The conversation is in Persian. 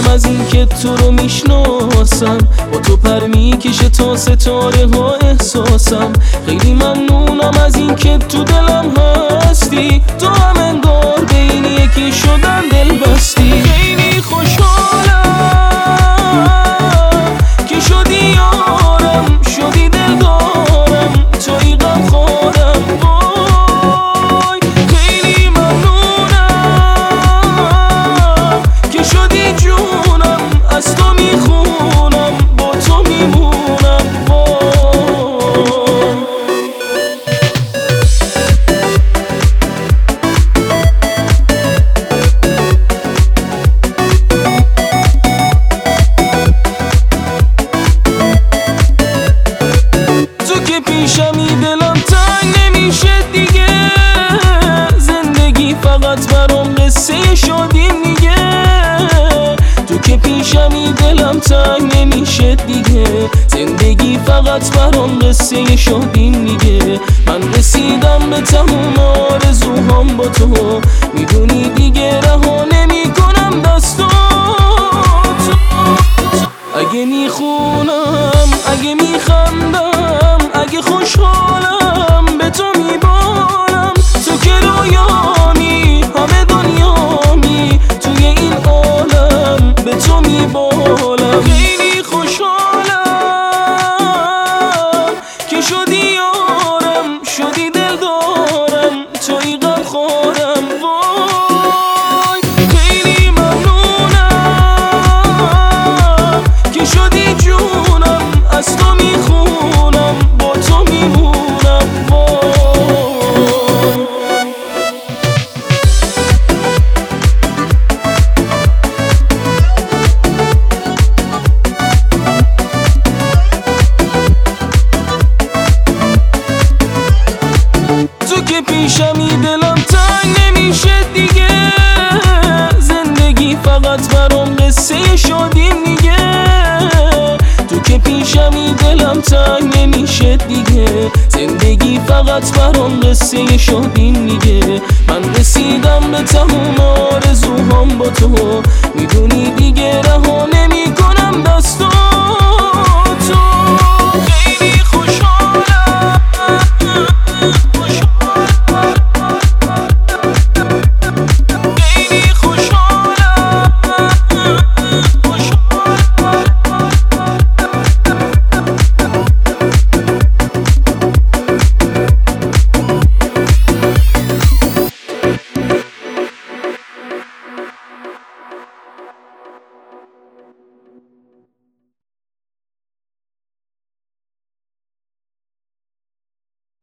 از این که تو رو میشناسم، با تو پر میکشه تا ستاره ها احساسم. خیلی ممنونم از این که تو دلم هستی، تو هم انگار بین یکی شدن دل بستی. خیلی خوشحالم که شدی یارم، شدی دلدارم، توی غم خورم. وای خیلی ممنونم که شدی جونم، از تو میخونم، با تو میمونم. تو که پیشمی دلم تنگ نمیشه دیگه، زندگی فقط برام قصه شدیم دیگه. تو که پیشمی دلم تنگ نمیشه دیگه، زندگی فقط برام قصه شدیم دیگه. من رسیدم به تموم آرزوهام با تو، میدونی دیگه رها نمیکنم دستاتو. اگه میخونم، اگه میخندم، اگه خوشحالم، به تو میبارم. تو که رویامی، همه دنیامی، توی این عالم به تو میبالم. خیلی خوشحالم که شدی یارم، شدی دلدارم، توی غم خورم. وای خیلی ممنونم که شدی جونم، از تو میخونم، با تو میمونم. تو که پیشمی دلم تنگ نمیشه دیگه، زندگی فقط برام قصه شدیم دیگه. تو که پیشمی دلم تنگ نمیشه دیگه، زندگی فقط برام قصه شدیم دیگه. من رسیدم به تموم آرزوهام با تو،